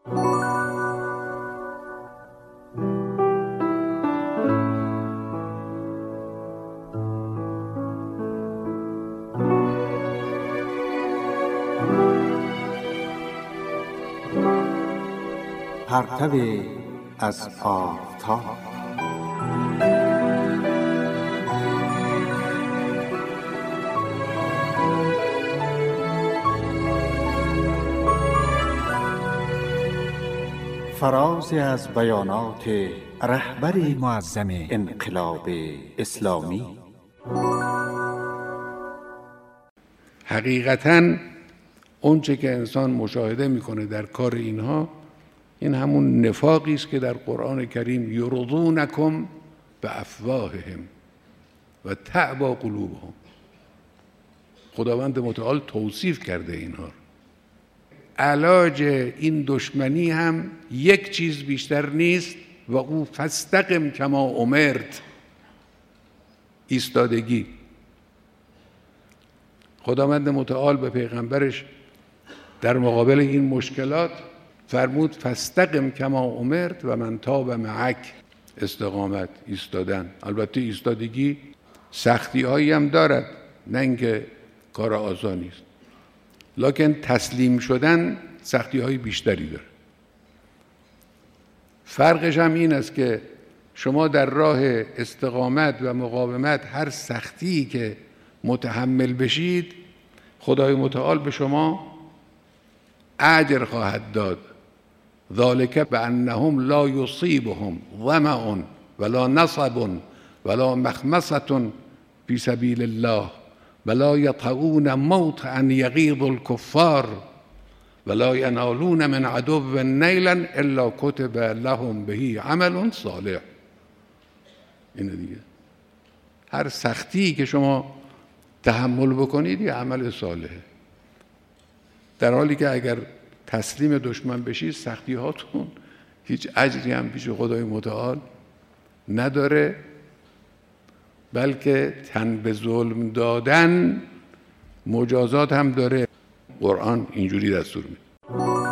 پرتو از آفتاب. فرازی از بیانات رهبر معظم انقلاب اسلامی. حقیقتاً اونچه که انسان مشاهده میکنه در کار اینها، این همون نفاقی است که در قرآن کریم یرضونکم بافواههم و تعبا قلوبهم، خداوند متعال توصیف کرده اینها. علاج این دشمنی هم یک چیز بیشتر نیست و او فاستقم کما امرت، ایستادگی. خداوند متعال به پیغمبرش در مقابل این مشکلات فرمود فاستقم کما امرت و من تاب معک، استقامت، ایستادن. البته ایستادگی سختی هایی هم دارد، نه اینکه کار آسانی است، لکن تسلیم شدن سختی های بیشتری داره. فرقش هم این است که شما در راه استقامت و مقاومت هر سختی که متحمل بشید، خدای متعال به شما اجر خواهد داد. ذالک بانهم لا یصیبهم ظمأ ولا نصب ولا مخمصة فی سبیل الله ولا یطؤون موطئا یغیظ الکفار ولا ینالون من عدو نیلا الا کتب لهم به عمل صالح. اینه دیگه، هر سختی که شما تحمل بکنید یه عمل صالحه، در حالی که اگر تسلیم دشمن بشید سختی هاتون هیچ اجری هم پیش خدای متعال نداره، بلکه تن به ظلم دادن مجازات هم داره. قرآن اینجوری دستور میده.